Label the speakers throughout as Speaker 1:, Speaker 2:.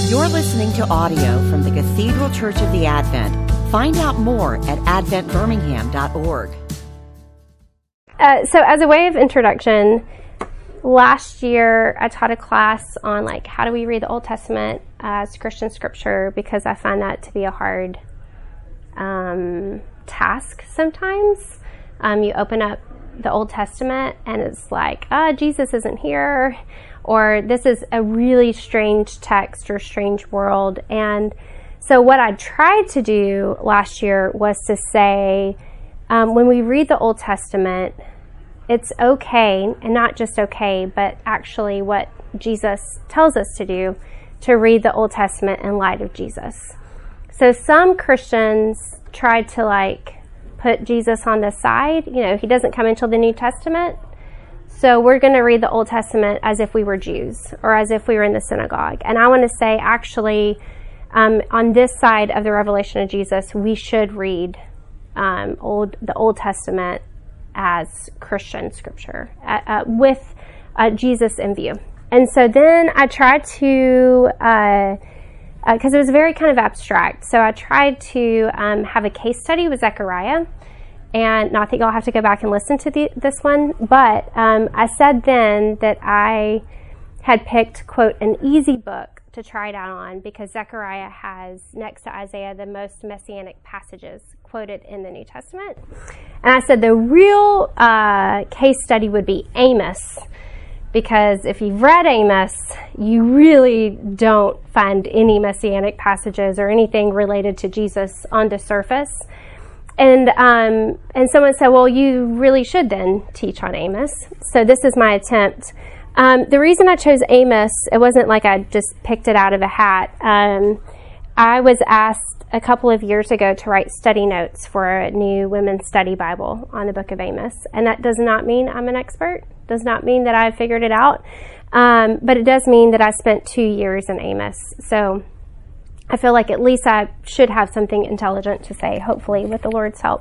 Speaker 1: You're listening to audio from the Cathedral Church of the Advent. Find out more at adventbirmingham.org.
Speaker 2: So as a way of introduction, last year I taught a class on how do we read the Old Testament as Christian scripture, because I find that to be a hard task sometimes. You open up the Old Testament and it's like, Jesus isn't here, or this is a really strange text or strange world. And so what I tried to do last year was to say, when we read the Old Testament, it's okay, and not just okay, but actually what Jesus tells us to do, to read the Old Testament in light of Jesus. So some Christians tried to put Jesus on the side. He doesn't come until the New Testament. So we're going to read the Old Testament as if we were Jews or as if we were in the synagogue. And I want to say, actually, on this side of the revelation of Jesus, we should read the Old Testament as Christian scripture with Jesus in view. And so then I tried to, because it was very kind of abstract, so I tried to have a case study with Zechariah. And not that y'all have to go back and listen to this one, but I said then that I had picked, quote, an easy book to try it out on, because Zechariah has, next to Isaiah, the most messianic passages quoted in the New Testament. And I said the real case study would be Amos, because if you've read Amos, you really don't find any messianic passages or anything related to Jesus on the surface. And someone said, well, you really should then teach on Amos. So this is my attempt. The reason I chose Amos, it wasn't like I just picked it out of a hat. I was asked a couple of years ago to write study notes for a new women's study Bible on the book of Amos. And that does not mean I'm an expert, does not mean that I've figured it out. But it does mean that I spent 2 years in Amos. So I feel like at least I should have something intelligent to say, hopefully, with the Lord's help.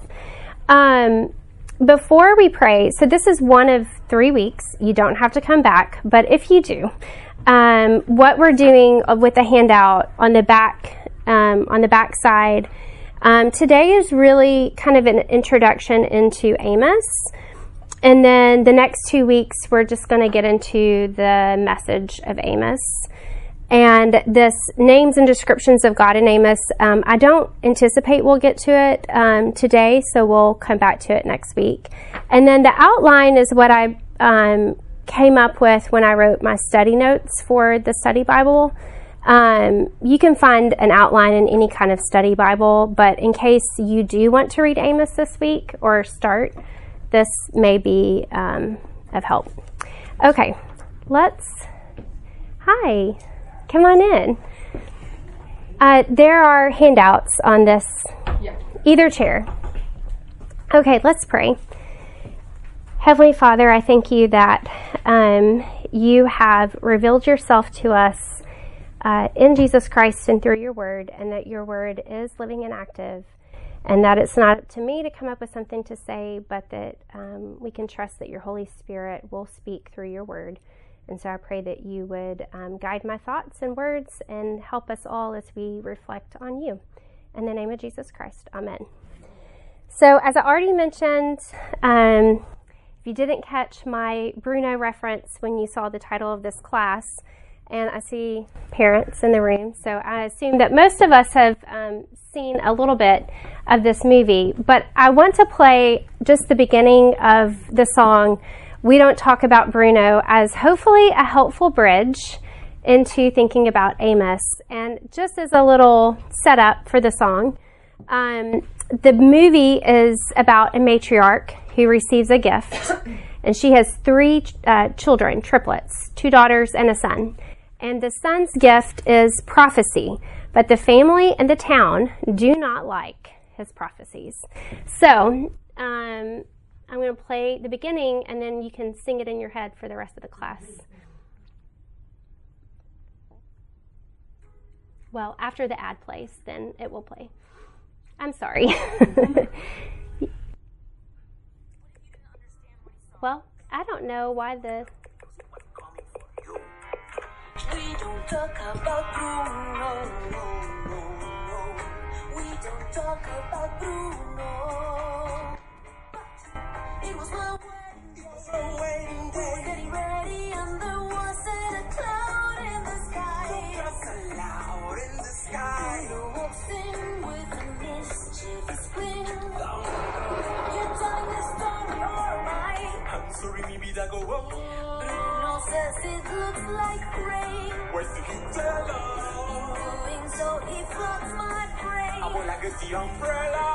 Speaker 2: Before we pray, so this is one of 3 weeks. You don't have to come back, but if you do, what we're doing with the handout on the back side, today is really kind of an introduction into Amos. And then the next 2 weeks, we're just going to get into the message of Amos. And this names and descriptions of God in Amos, I don't anticipate we'll get to it today, so we'll come back to it next week. And then the outline is what I came up with when I wrote my study notes for the study Bible. You can find an outline in any kind of study Bible, but in case you do want to read Amos this week or start, this may be of help. Okay, hi. Come on in. There are handouts on this, either chair. Okay, let's pray. Heavenly Father, I thank you that you have revealed yourself to us in Jesus Christ and through your word, and that your word is living and active, and that it's not up to me to come up with something to say, but that we can trust that your Holy Spirit will speak through your word. And so I pray that you would guide my thoughts and words and help us all as we reflect on you. In the name of Jesus Christ, amen. So as I already mentioned, if you didn't catch my Bruno reference when you saw the title of this class, and I see parents in the room, so I assume that most of us have seen a little bit of this movie, but I want to play just the beginning of the song, We Don't Talk About Bruno, as hopefully a helpful bridge into thinking about Amos. And just as a little setup for the song, the movie is about a matriarch who receives a gift, and she has 3 children, triplets, 2 daughters and a son. And the son's gift is prophecy, but the family and the town do not like his prophecies. So, I'm going to play the beginning, and then you can sing it in your head for the rest of the class. Well, after the ad plays, then it will play. I'm sorry. Well, I don't know why the...
Speaker 3: We don't talk about Bruno. it's the umbrella.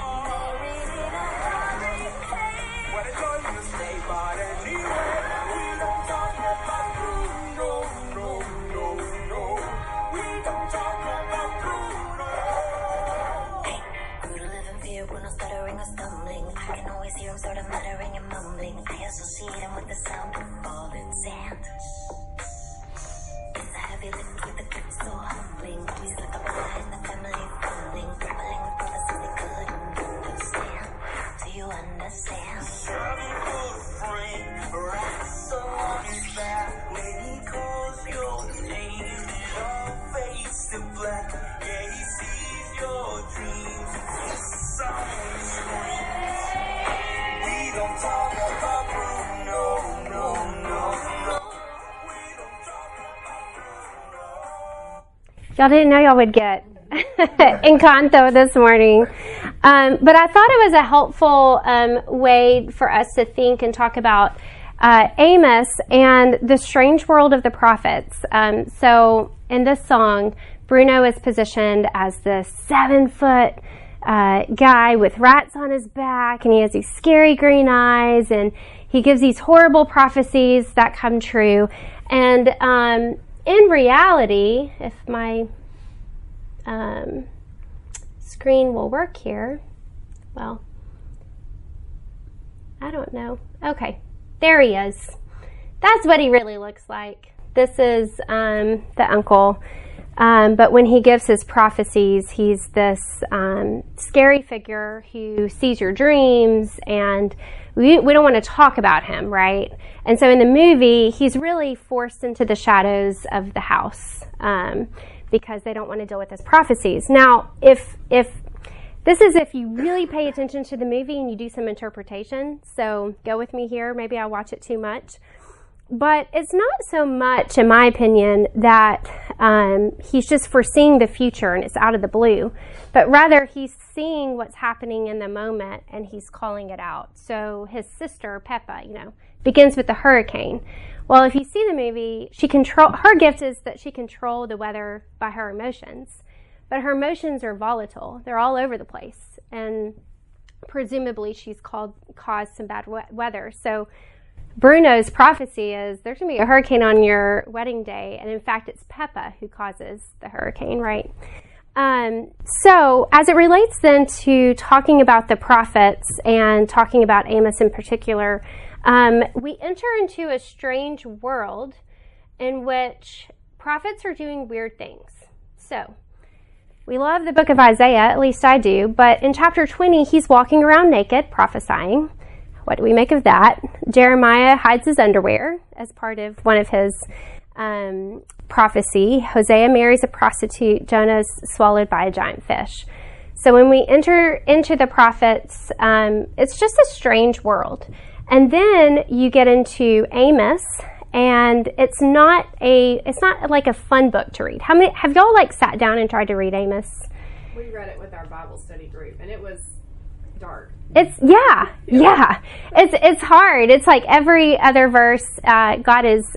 Speaker 3: What a joy to stay, but anyway, we don't talk about Bruno, no, no, no. We don't talk about Bruno.
Speaker 4: Hey, Bruno live in fear, Bruno stuttering or stumbling. I can always hear him sort of muttering and mumbling. I associate him with the sound of falling sand. It's a heavy lift with a grip so humbling. He's like a brother in the family fumbling, grappling with prophecies they couldn't understand. Do you understand?
Speaker 3: Serving for a friend, rats on his back. When he calls your name, it all fades to black. Yeah, he sees your dreams, his song screams. We don't talk about Bruno, no, no, no. We don't talk about Bruno.
Speaker 2: Y'all didn't know y'all would get Encanto this morning. But I thought it was a helpful way for us to think and talk about Amos and the strange world of the prophets. So in this song, Bruno is positioned as this 7-foot guy with rats on his back, and he has these scary green eyes, and he gives these horrible prophecies that come true. And in reality, if my screen will work here, well, I don't know. Okay, there he is. That's what he really looks like. This is the uncle. But when he gives his prophecies, he's this scary figure who sees your dreams, and we don't want to talk about him, right? And so in the movie, he's really forced into the shadows of the house because they don't want to deal with his prophecies. Now, if you really pay attention to the movie and you do some interpretation, so go with me here. Maybe I watch it too much. But it's not so much, in my opinion, that he's just foreseeing the future and it's out of the blue, but rather he's seeing what's happening in the moment and he's calling it out. So his sister, Peppa, begins with the hurricane. Well, if you see the movie, her gift is that she controls the weather by her emotions, but her emotions are volatile. They're all over the place, and presumably she's caused some bad weather. So Bruno's prophecy is there's going to be a hurricane on your wedding day, and in fact, it's Peppa who causes the hurricane, right? So as it relates then to talking about the prophets and talking about Amos in particular, we enter into a strange world in which prophets are doing weird things. So we love the book of Isaiah, at least I do, but in chapter 20, he's walking around naked, prophesying. What do we make of that? Jeremiah hides his underwear as part of one of his prophecy. Hosea marries a prostitute. Jonah is swallowed by a giant fish. So when we enter into the prophets, it's just a strange world. And then you get into Amos, and it's not like a fun book to read. Have y'all sat down and tried to read Amos?
Speaker 5: We read it with our Bible study group, and it was dark.
Speaker 2: It's hard. It's like every other verse, God is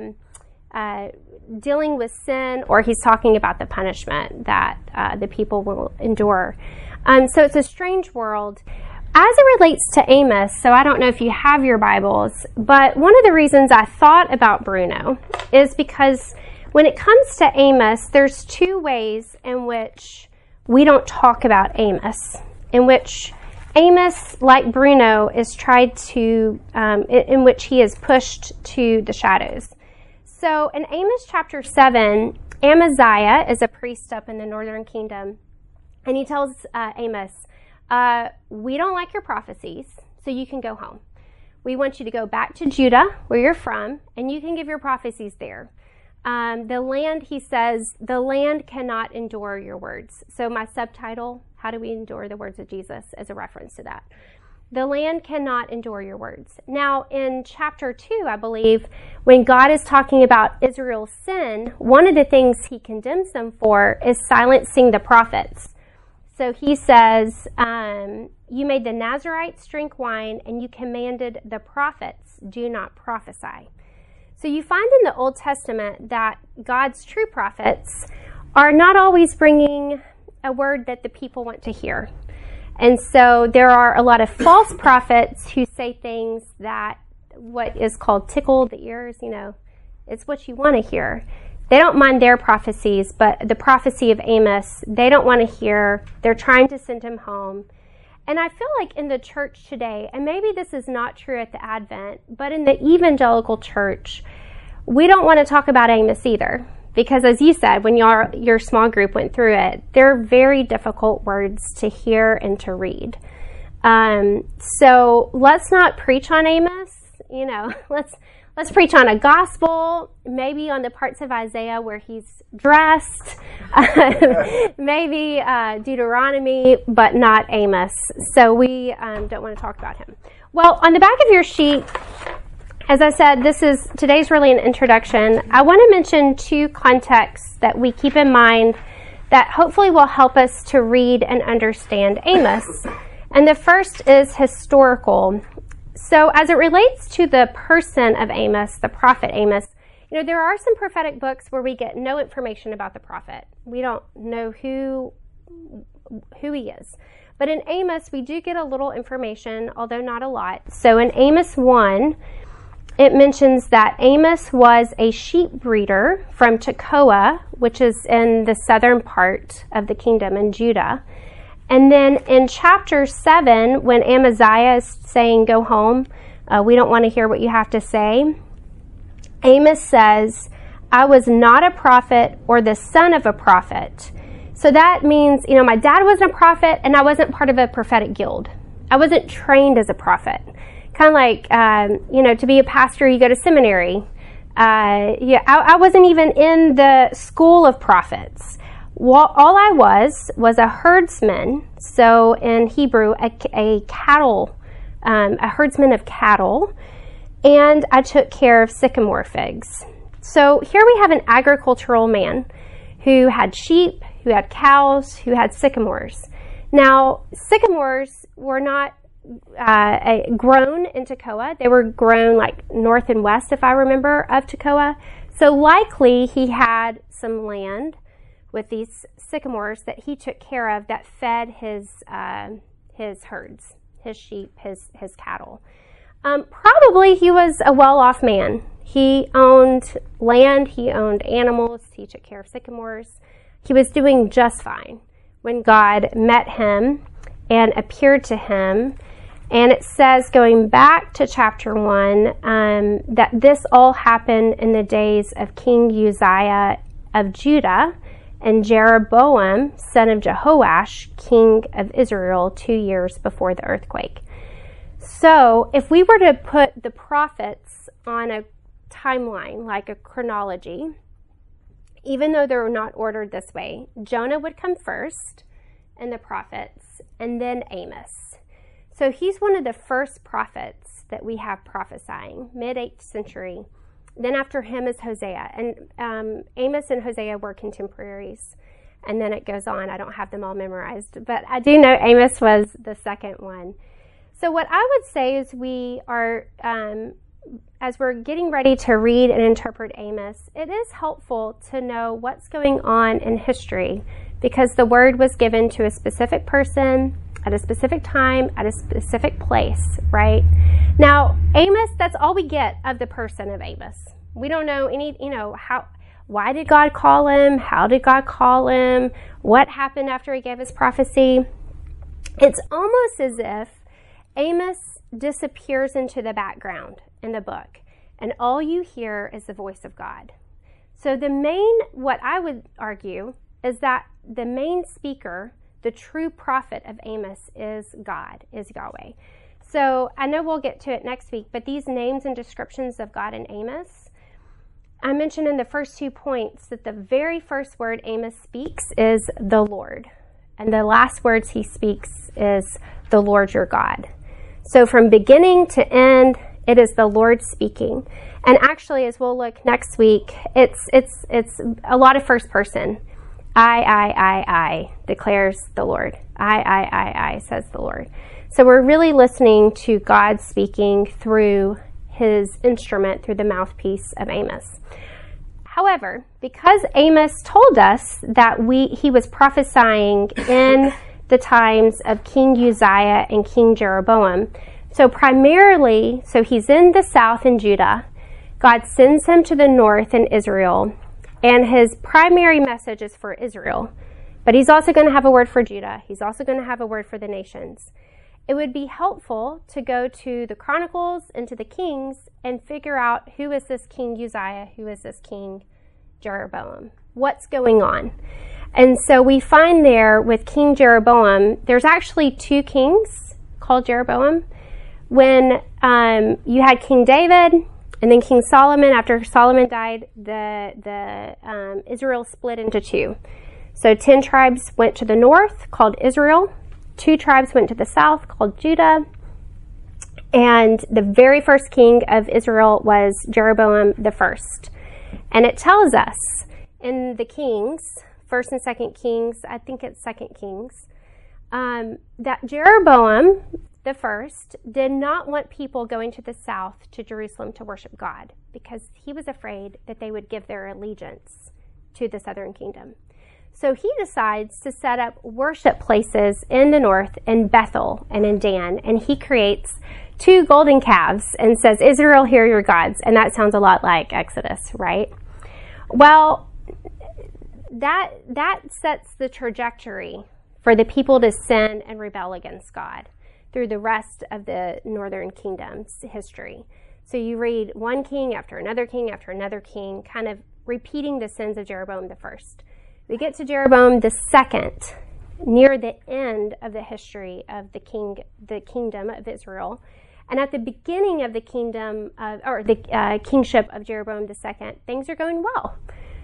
Speaker 2: dealing with sin, or he's talking about the punishment that the people will endure. So it's a strange world. As it relates to Amos, so I don't know if you have your Bibles, but one of the reasons I thought about Bruno is because when it comes to Amos, there's two ways in which we don't talk about Amos, in which Amos, like Bruno, is tried to, in which he is pushed to the shadows. So in Amos chapter 7, Amaziah is a priest up in the northern kingdom, and he tells Amos, we don't like your prophecies, so you can go home. We want you to go back to Judah, where you're from, and you can give your prophecies there. The land, he says, the land cannot endure your words. So my subtitle, How Do We Endure the Words of Jesus, is a reference to that. The land cannot endure your words. Now, in chapter 2, I believe, when God is talking about Israel's sin, one of the things he condemns them for is silencing the prophets. So he says, you made the Nazarites drink wine, and you commanded the prophets, do not prophesy. So you find in the Old Testament that God's true prophets are not always bringing a word that the people want to hear. And so there are a lot of false prophets who say things that what is called tickle the ears, it's what you want to hear. They don't mind their prophecies, but the prophecy of Amos, they don't want to hear. They're trying to send him home. And I feel like in the church today, and maybe this is not true at the Advent, but in the evangelical church, we don't want to talk about Amos either. Because as you said, when your small group went through it, they're very difficult words to hear and to read. So let's not preach on Amos. Let's preach on a gospel, maybe on the parts of Isaiah where he's dressed, maybe Deuteronomy, but not Amos. So we don't want to talk about him. Well, on the back of your sheet, as I said, today's really an introduction. I want to mention 2 contexts that we keep in mind that hopefully will help us to read and understand Amos. And the first is historical. So as it relates to the person of Amos, the prophet Amos, there are some prophetic books where we get no information about the prophet. We don't know who he is. But in Amos, we do get a little information, although not a lot. So in Amos 1, it mentions that Amos was a sheep breeder from Tekoa, which is in the southern part of the kingdom in Judah. And then in chapter 7, when Amaziah is saying, go home, we don't want to hear what you have to say, Amos says, I was not a prophet or the son of a prophet. So that means, my dad wasn't a prophet and I wasn't part of a prophetic guild. I wasn't trained as a prophet. Kind of like, to be a pastor, you go to seminary. I wasn't even in the school of prophets. All I was a herdsman. So in Hebrew, a herdsman of cattle. And I took care of sycamore figs. So here we have an agricultural man who had sheep, who had cows, who had sycamores. Now, sycamores were not grown in Tekoa. They were grown like north and west, if I remember, of Tekoa. So likely he had some land with these sycamores that he took care of that fed his herds, his sheep, his cattle. Probably he was a well-off man. He owned land, he owned animals, he took care of sycamores. He was doing just fine when God met him and appeared to him. And it says, going back to chapter 1, that this all happened in the days of King Uzziah of Judah and Jeroboam, son of Jehoash, king of Israel, 2 years before the earthquake. So if we were to put the prophets on a timeline, like a chronology, even though they're not ordered this way, Jonah would come first, and the prophets, and then Amos. So he's one of the first prophets that we have prophesying, mid-8th century. Then after him is Hosea. And Amos and Hosea were contemporaries. And then it goes on. I don't have them all memorized. But I do know Amos was the second one. So what I would say is we are, as we're getting ready to read and interpret Amos, it is helpful to know what's going on in history because the word was given to a specific person at a specific time, at a specific place, right? Now, Amos, that's all we get of the person of Amos. We don't know why did God call him? How did God call him? What happened after he gave his prophecy? It's almost as if Amos disappears into the background in the book, and all you hear is the voice of God. So what I would argue is that the main speaker, the true prophet of Amos, is God, is Yahweh. So I know we'll get to it next week, but these names and descriptions of God in Amos, I mentioned in the first 2 points that the very first word Amos speaks is the Lord. And the last words he speaks is the Lord your God. So from beginning to end, it is the Lord speaking. And actually, as we'll look next week, it's a lot of first person. I, declares the Lord. I, says the Lord. So we're really listening to God speaking through his instrument, through the mouthpiece of Amos. However, because Amos told us that he was prophesying in the times of King Uzziah and King Jeroboam, so he's in the south in Judah. God sends him to the north in Israel, and his primary message is for Israel. But he's also going to have a word for Judah. He's also going to have a word for the nations. It would be helpful to go to the Chronicles and to the Kings and figure out who is this King Uzziah, who is this King Jeroboam, what's going on. And so we find there with King Jeroboam, there's actually two kings called Jeroboam. When you had King David and then King Solomon, after Solomon died, Israel split into two. So 10 tribes went to the north, called Israel. 2 tribes went to the south, called Judah. And the very first king of Israel was Jeroboam the first. And it tells us in the Kings, 1st and 2nd Kings, I think it's 2nd Kings, that Jeroboam the first did not want people going to the south to Jerusalem to worship God, because he was afraid that they would give their allegiance to the southern kingdom. So he decides to set up worship places in the north, in Bethel and in Dan, and he creates 2 golden calves and says, Israel, hear your gods. And that sounds a lot like Exodus, right? Well, that sets the trajectory for the people to sin and rebel against God through the rest of the northern kingdom's history. So you read one king after another king after another king, kind of repeating the sins of Jeroboam the first. We get to Jeroboam the second, near the end of the history of the kingdom of Israel. And at the beginning of the kingship of Jeroboam the second, things are going well.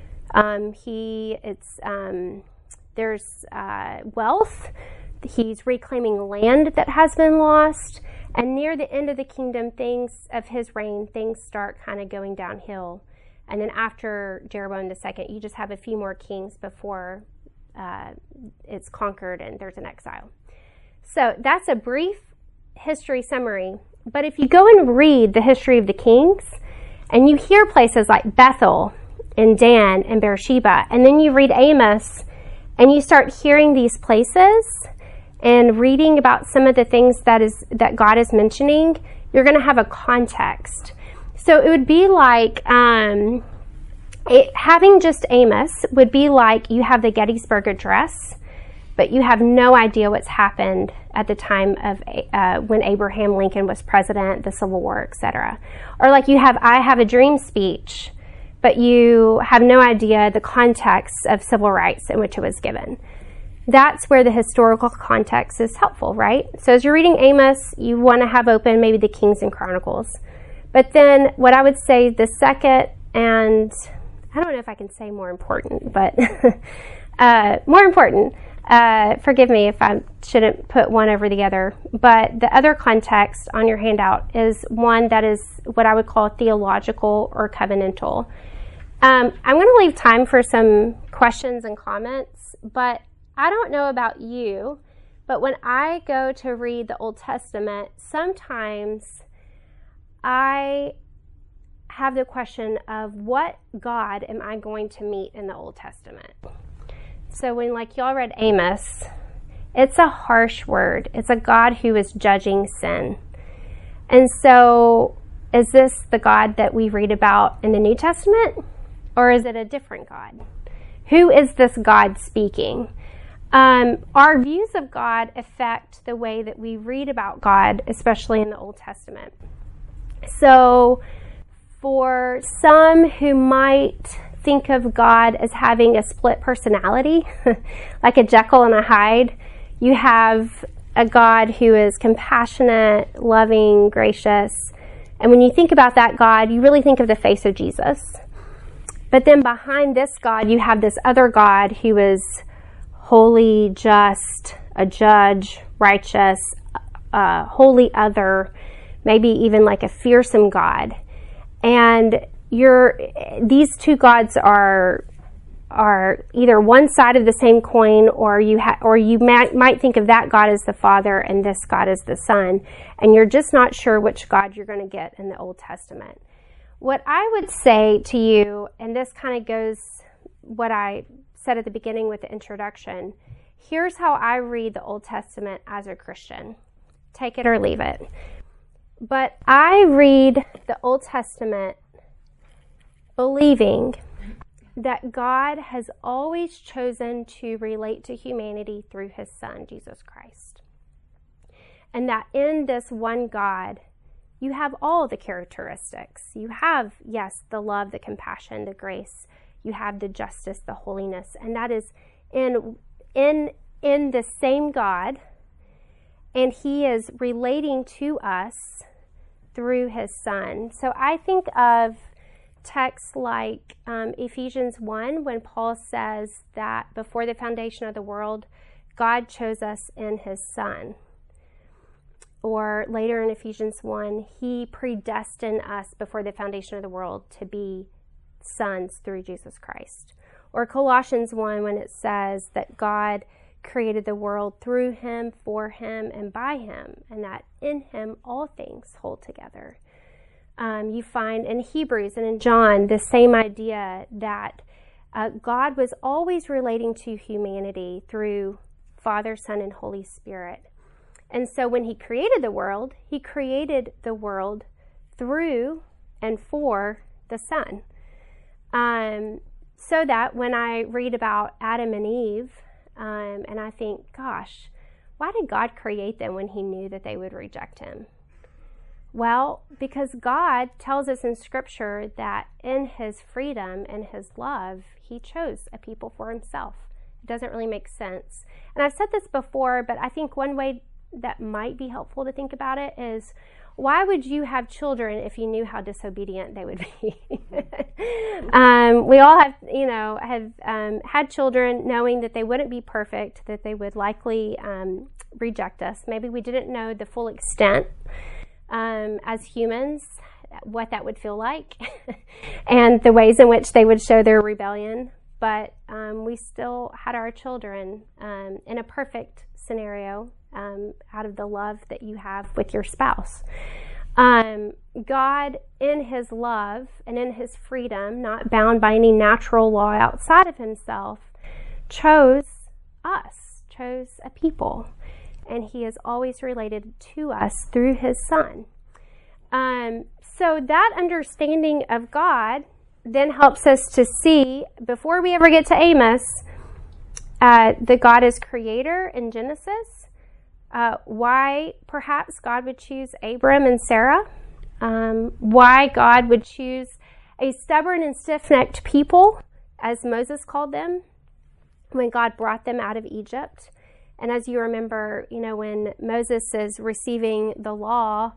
Speaker 2: There's wealth. He's reclaiming land that has been lost. And near the end of the kingdom, of his reign, things start kind of going downhill. And then after Jeroboam II, you just have a few more kings before it's conquered and there's an exile. So that's a brief history summary. But if you go and read the history of the kings, and you hear places like Bethel and Dan and Beersheba, and then you read Amos, and you start hearing these places and reading about some of the things that God is mentioning, you're going to have a context. So it would be like having just Amos would be like you have the Gettysburg Address, but you have no idea what's happened at the time of when Abraham Lincoln was president, the Civil War, etc. Or like I Have a Dream speech, but you have no idea the context of civil rights in which it was given. That's where the historical context is helpful, right? So as you're reading Amos, you want to have open maybe the Kings and Chronicles. But then what I would say the second, and I don't know if I can say more important, but more important, forgive me if I shouldn't put one over the other, but the other context on your handout is one that is what I would call theological or covenantal. I'm going to leave time for some questions and comments, but I don't know about you, but when I go to read the Old Testament, sometimes I have the question of what God am I going to meet in the Old Testament? So when y'all read Amos, it's a harsh word. It's a God who is judging sin. And so is this the God that we read about in the New Testament? Or is it a different God? Who is this God speaking? Our views of God affect the way that we read about God, especially in the Old Testament. So for some who might think of God as having a split personality, like a Jekyll and a Hyde, you have a God who is compassionate, loving, gracious. And when you think about that God, you really think of the face of Jesus. But then behind this God, you have this other God who is holy, just, a judge, righteous, holy other, maybe even like a fearsome God. And these two gods are either one side of the same coin, or you might think of that God as the Father and this God as the Son, and you're just not sure which God you're going to get in the Old Testament. What I would say to you, and this kind of goes what I said at the beginning with the introduction, here's how I read the Old Testament as a Christian. Take it or leave it. But I read the Old Testament believing that God has always chosen to relate to humanity through his Son, Jesus Christ. And that in this one God, you have all the characteristics. You have, yes, the love, the compassion, the grace. You have the justice, the holiness. And that is in the same God. And he is relating to us through his Son. So I think of texts like Ephesians 1, when Paul says that before the foundation of the world, God chose us in his Son. Or later in Ephesians 1, he predestined us before the foundation of the world to be sons through Jesus Christ. Or Colossians 1, when it says that God created the world through him, for him, and by him, and that in him all things hold together. You find in Hebrews and in John the same idea that God was always relating to humanity through Father, Son, and Holy Spirit. And so when he created the world through and for the Son. So that when I read about Adam and Eve, and I think, gosh, why did God create them when he knew that they would reject him? Well, because God tells us in Scripture that in his freedom and his love, he chose a people for himself. It doesn't really make sense. And I've said this before, but I think one way that might be helpful to think about it is, why would you have children if you knew how disobedient they would be? We all have had children knowing that they wouldn't be perfect, that they would likely reject us. Maybe we didn't know the full extent as humans, what that would feel like and the ways in which they would show their rebellion. But we still had our children in a perfect scenario out of the love that you have with your spouse. God, in his love and in his freedom, not bound by any natural law outside of himself, chose us, chose a people. And he is always related to us through his Son. So that understanding of God then helps us to see, before we ever get to Amos, that God is creator in Genesis, why perhaps God would choose Abram and Sarah, why God would choose a stubborn and stiff-necked people, as Moses called them, when God brought them out of Egypt. And as you remember, when Moses is receiving the law,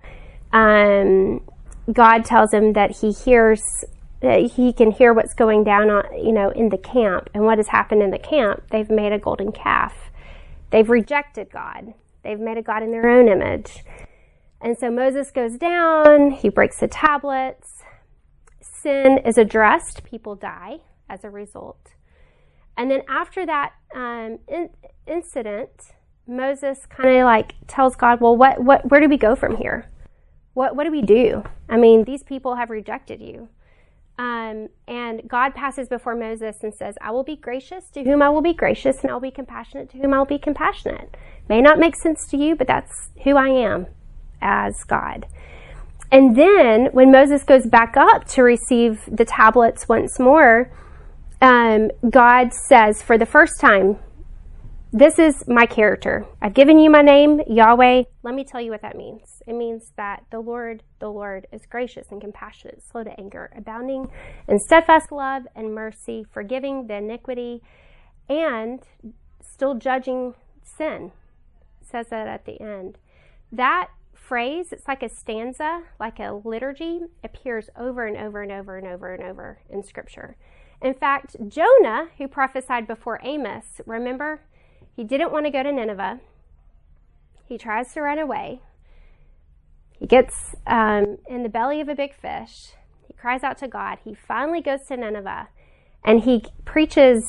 Speaker 2: God tells him that he can hear what's going down on, in the camp. And what has happened in the camp? They've made a golden calf. They've rejected God. They've made a God in their own image. And so Moses goes down. He breaks the tablets. Sin is addressed. People die as a result. And then after that incident, Moses kind of tells God, well, where do we go from here? What do we do? I mean, these people have rejected you. And God passes before Moses and says, I will be gracious to whom I will be gracious, and I'll be compassionate to whom I will be compassionate. May not make sense to you, but that's who I am as God. And then when Moses goes back up to receive the tablets once more, God says for the first time, this is my character. I've given you my name, Yahweh. Let me tell you what that means. It means that the Lord is gracious and compassionate, slow to anger, abounding in steadfast love and mercy, forgiving the iniquity, and still judging sin. It says that at the end. That phrase, it's like a stanza, like a liturgy, appears over and over and over and over and over in Scripture. In fact, Jonah, who prophesied before Amos, remember, he didn't want to go to Nineveh. He tries to run away. He gets in the belly of a big fish. He cries out to God. He finally goes to Nineveh, and he preaches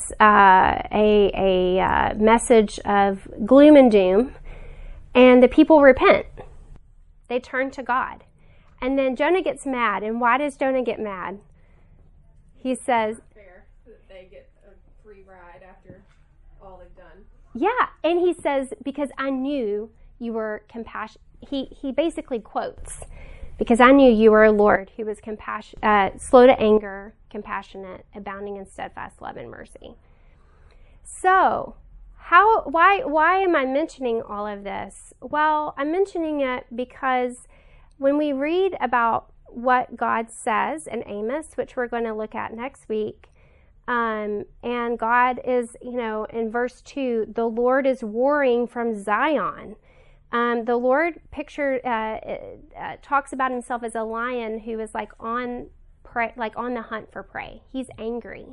Speaker 2: a message of gloom and doom, and the people repent. They turn to God. And then Jonah gets mad. And why does Jonah get mad? He says,
Speaker 5: Fair that they get a free ride after all they've done.
Speaker 2: yeah. And he says, because I knew you were compassionate. He basically quotes, because I knew you were a Lord who was slow to anger, compassionate, abounding in steadfast love and mercy. So, why am I mentioning all of this? Well, I'm mentioning it because when we read about what God says in Amos, which we're going to look at next week, and God is, in verse 2, the Lord is warring from Zion. The Lord talks about himself as a lion who is like on the hunt for prey. He's angry.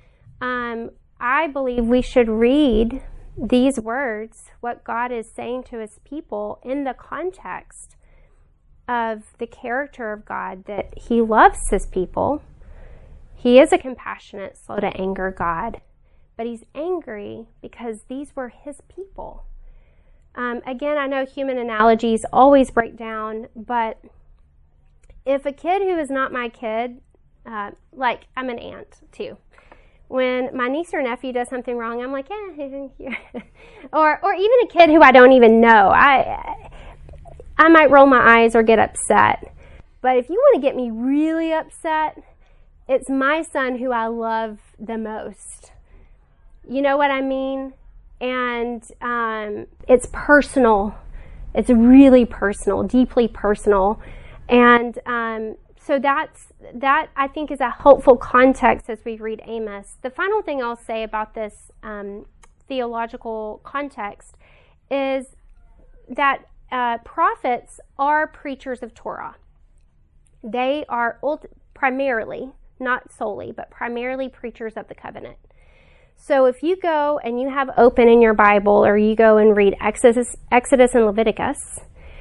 Speaker 2: I believe we should read these words, what God is saying to his people, in the context of the character of God, that he loves his people. He is a compassionate, slow to anger God, but he's angry because these were his people. Again, I know human analogies always break down, but if a kid who is not my kid, like I'm an aunt too, when my niece or nephew does something wrong, I'm like, yeah. or even a kid who I don't even know, I might roll my eyes or get upset. But if you want to get me really upset, it's my son who I love the most. You know what I mean? And it's personal. It's really personal, deeply personal. And so that I think is a helpful context as we read Amos. The final thing I'll say about this theological context is that prophets are preachers of Torah. They are primarily, not solely, but primarily preachers of the covenant. So if you go and you have open in your Bible, or you go and read Exodus and Leviticus,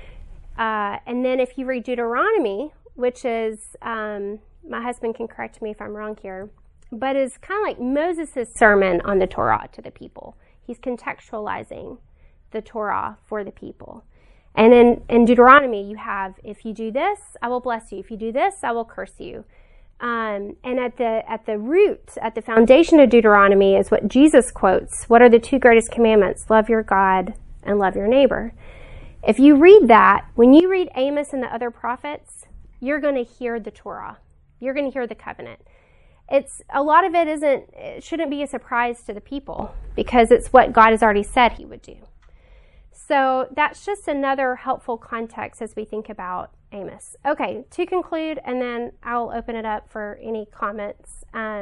Speaker 2: and then if you read Deuteronomy, which is, my husband can correct me if I'm wrong here, but is kind of like Moses' sermon on the Torah to the people. He's contextualizing the Torah for the people. And in Deuteronomy, you have, if you do this, I will bless you. If you do this, I will curse you. And at the root, at the foundation of Deuteronomy is what Jesus quotes. What are the two greatest commandments? Love your God and love your neighbor. If you read that, when you read Amos and the other prophets, you're going to hear the Torah. You're going to hear the covenant. A lot of it shouldn't be a surprise to the people, because it's what God has already said he would do. So that's just another helpful context as we think about Amos. Okay, to conclude, and then I'll open it up for any comments.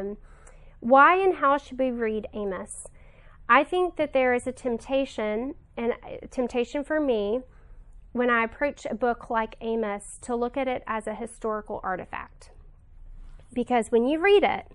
Speaker 2: Why and how should we read Amos? I think that there is a temptation, and a temptation for me, when I approach a book like Amos, to look at it as a historical artifact. Because when you read it,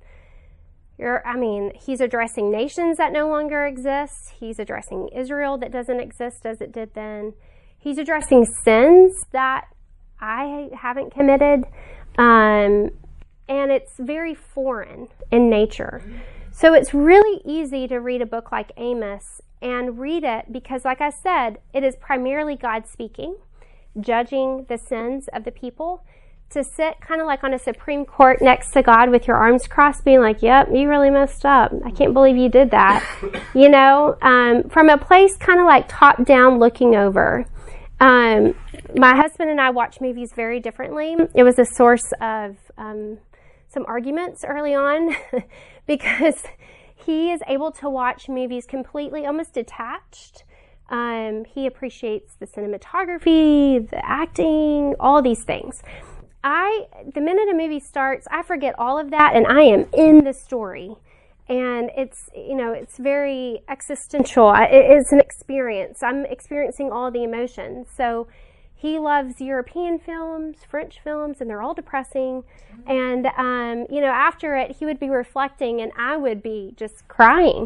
Speaker 2: he's addressing nations that no longer exist. He's addressing Israel that doesn't exist as it did then. He's addressing sins that I haven't committed. And it's very foreign in nature. So it's really easy to read a book like Amos and read it because, like I said, it is primarily God speaking, judging the sins of the people. To sit kind of like on a Supreme Court next to God with your arms crossed, being like, yep, you really messed up. I can't believe you did that. From a place kind of like top down looking over. My husband and I watch movies very differently. It was a source of some arguments early on because he is able to watch movies completely almost detached. He appreciates the cinematography, the acting, all these things. The minute a movie starts, I forget all of that and I am in the story. And it's very existential. It's an experience. I'm experiencing all the emotions. So he loves European films, French films, and they're all depressing. And, after it, he would be reflecting and I would be just crying.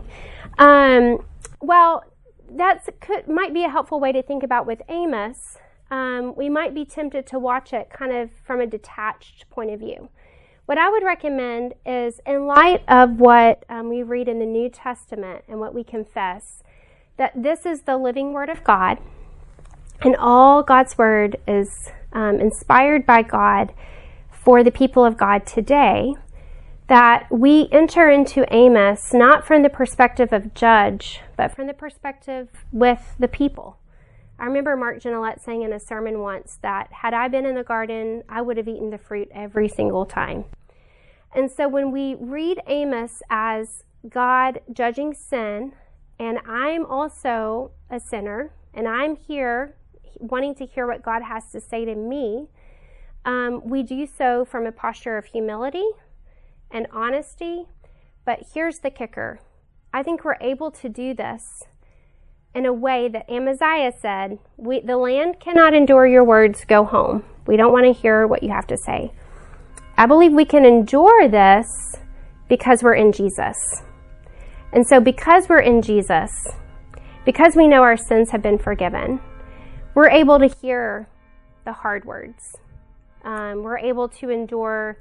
Speaker 2: Well, might be a helpful way to think about with Amos. We might be tempted to watch it kind of from a detached point of view. What I would recommend is, in light of what we read in the New Testament and what we confess, that this is the living Word of God, And all God's word is inspired by God for the people of God today, that we enter into Amos not from the perspective of judge, but from the perspective with the people. I remember Mark Genelette saying in a sermon once that had I been in the garden, I would have eaten the fruit every single time. And so when we read Amos as God judging sin, and I'm also a sinner, and I'm here wanting to hear what God has to say to me, we do so from a posture of humility and honesty. But here's the kicker. I think we're able to do this in a way that Amaziah said, the land cannot endure your words, go home. We don't want to hear what you have to say. I believe we can endure this because we're in Jesus. And so because we're in Jesus, because we know our sins have been forgiven, we're able to hear the hard words. We're able to endure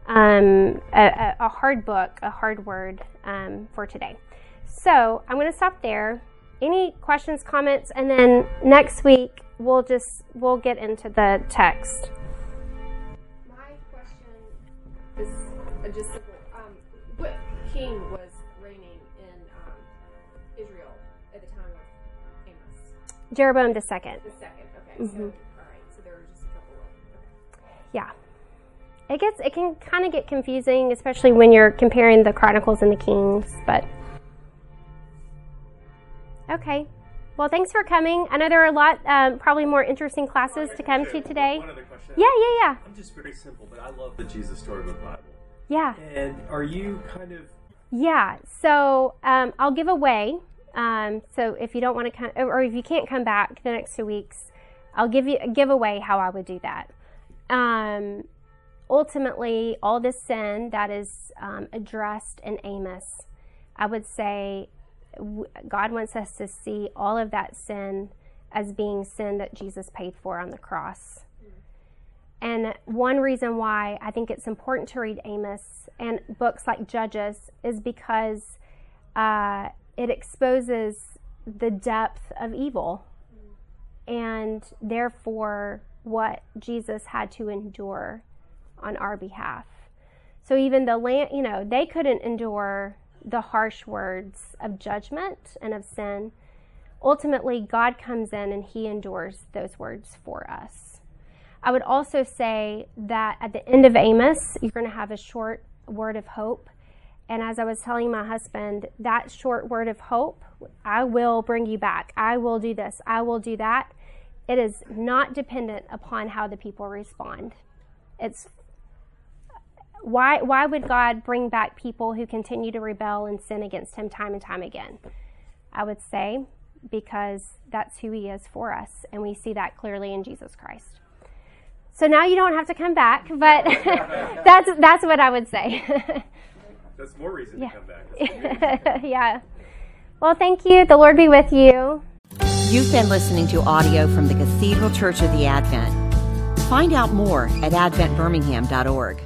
Speaker 2: a hard book, a hard word for today. So I'm going to stop there. Any questions, comments, and then next week we'll get into the text.
Speaker 5: My question is just simple. What king was reigning in Israel at the time of Amos?
Speaker 2: Jeroboam II.
Speaker 5: The second. Okay. So all right. So there were just a couple of. Okay.
Speaker 2: Yeah. It can kind of get confusing, especially when you're comparing the Chronicles and the Kings, but okay. Well, thanks for coming. I know there are a lot, probably more interesting classes to come to today.
Speaker 6: One other question.
Speaker 2: Yeah.
Speaker 6: I'm just very simple, but I love the Jesus Storybook Bible.
Speaker 2: Yeah.
Speaker 6: And are you kind of...
Speaker 2: Yeah. So I'll give away. So if you don't want to come, or if you can't come back the next 2 weeks, I'll give away how I would do that. Ultimately, all this sin that is addressed in Amos, I would say God wants us to see all of that sin as being sin that Jesus paid for on the cross. And one reason why I think it's important to read Amos and books like Judges is because it exposes the depth of evil and therefore what Jesus had to endure on our behalf. So even the land, they couldn't endure the harsh words of judgment and of sin. Ultimately, God comes in and he endures those words for us. I would also say that at the end of Amos, you're going to have a short word of hope. And as I was telling my husband, that short word of hope, I will bring you back. I will do this. I will do that. It is not dependent upon how the people respond. It's why would God bring back people who continue to rebel and sin against him time and time again? I would say because that's who he is for us, and we see that clearly in Jesus Christ. So now you don't have to come back, but that's what I would say.
Speaker 6: That's more reason to come back.
Speaker 2: Yeah. Well, thank you. The Lord be with you.
Speaker 1: You've been listening to audio from the Cathedral Church of the Advent. Find out more at adventbirmingham.org.